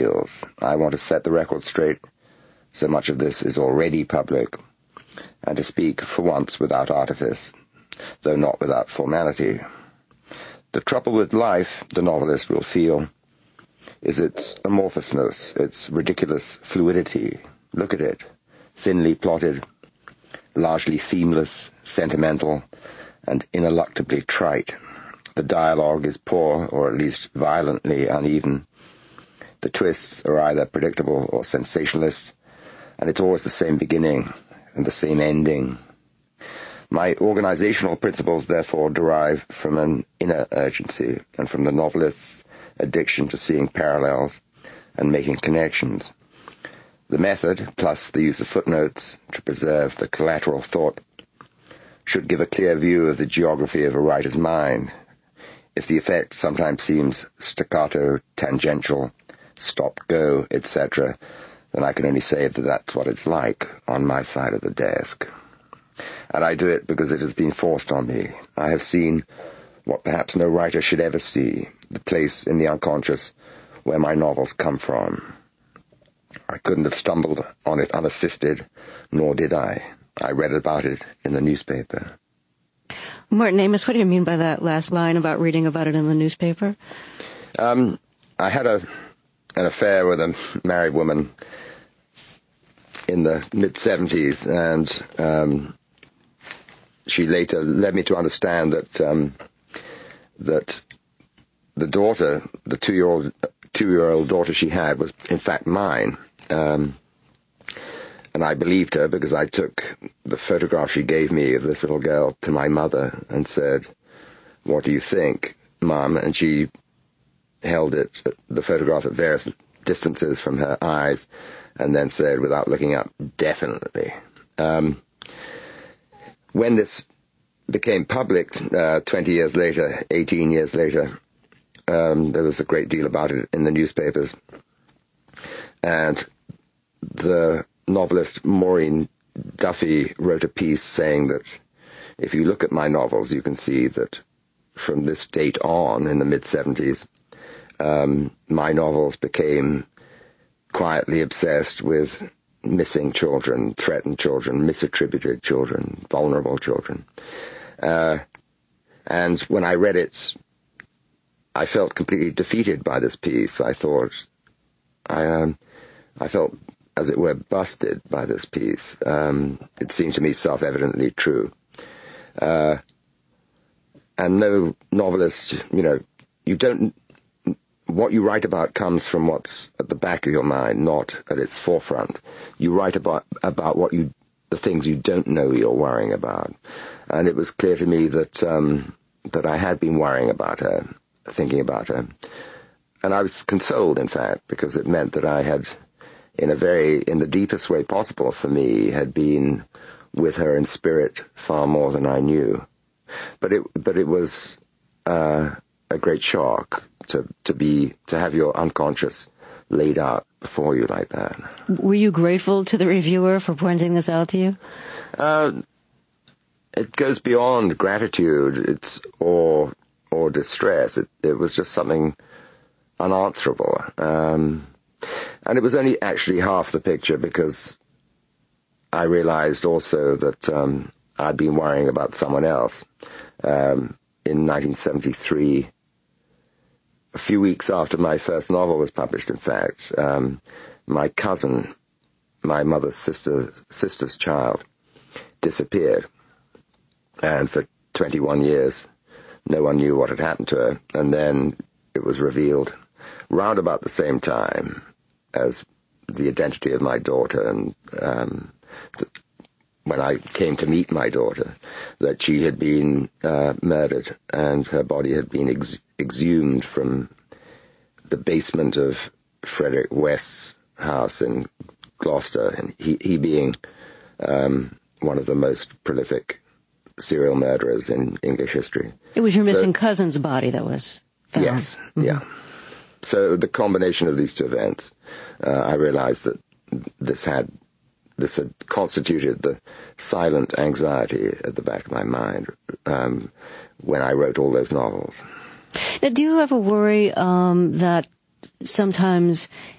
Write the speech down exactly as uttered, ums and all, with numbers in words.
feels. I want to set the record straight. So much of this is already public, and to speak for once without artifice, though not without formality. The trouble with life, the novelist will feel, is its amorphousness, its ridiculous fluidity. Look at it, thinly plotted, largely themeless, sentimental, and ineluctably trite. The dialogue is poor, or at least violently uneven. The twists are either predictable or sensationalist, and it's always the same beginning and the same ending. My organizational principles, therefore, derive from an inner urgency and from the novelist's addiction to seeing parallels and making connections. The method, plus the use of footnotes to preserve the collateral thought, should give a clear view of the geography of a writer's mind. If the effect sometimes seems staccato, tangential, stop-go, et cetera, then I can only say that that's what it's like on my side of the desk. And I do it because it has been forced on me. I have seen what perhaps no writer should ever see, the place in the unconscious where my novels come from. I couldn't have stumbled on it unassisted, nor did I. I read about it in the newspaper. Martin Amis, what do you mean by that last line about reading about it in the newspaper? Um, I had a an affair with a married woman in the mid-seventies, and um, she later led me to understand that um, that the daughter, the two-year-old two-year-old daughter she had, was in fact mine. Um, and I believed her because I took the photograph she gave me of this little girl to my mother and said, "What do you think, Mom?" And she held it, the photograph, at various distances from her eyes, and then said, without looking up, "Definitely." Um, when this became public, uh, twenty years later, eighteen years later, um, there was a great deal about it in the newspapers. And the novelist Maureen Duffy wrote a piece saying that if you look at my novels, you can see that from this date on, in the mid-seventies, um, my novels became quietly obsessed with missing children, threatened children, misattributed children, vulnerable children. Uh, and when I read it, I felt completely defeated by this piece. I thought, I, um, I felt, as it were, busted by this piece. Um, it seemed to me self-evidently true. Uh, and no novelist, you know, you don't, what you write about comes from what's at the back of your mind, not at its forefront. You write about, about what you, the things you don't know you're worrying about. And it was clear to me that, um, that I had been worrying about her, thinking about her. And I was consoled, in fact, because it meant that I had, in a very, in the deepest way possible for me, had been with her in spirit far more than I knew. But it, but it was uh, a great shock to to be to have your unconscious laid out before you like that. Were you grateful to the reviewer for pointing this out to you? Uh, it goes beyond gratitude. It's or or distress. It it was just something unanswerable. Um, and it was only actually half the picture, because I realized also that um, I'd been worrying about someone else. Um, in nineteen seventy-three, a few weeks after my first novel was published, in fact, um, my cousin, my mother's sister, sister's child, disappeared. And for twenty-one years, no one knew what had happened to her. And then it was revealed round about the same time as the identity of my daughter, and um, th- when I came to meet my daughter, that she had been uh, murdered and her body had been ex- exhumed from the basement of Frederick West's house in Gloucester, and he, he being um, one of the most prolific serial murderers in English history. It was your missing so, cousin's body that was found. Yes, Mm-hmm. yeah. So the combination of these two events, uh, I realized that this had this had constituted the silent anxiety at the back of my mind um, when I wrote all those novels. Now, do you ever worry um, that sometimes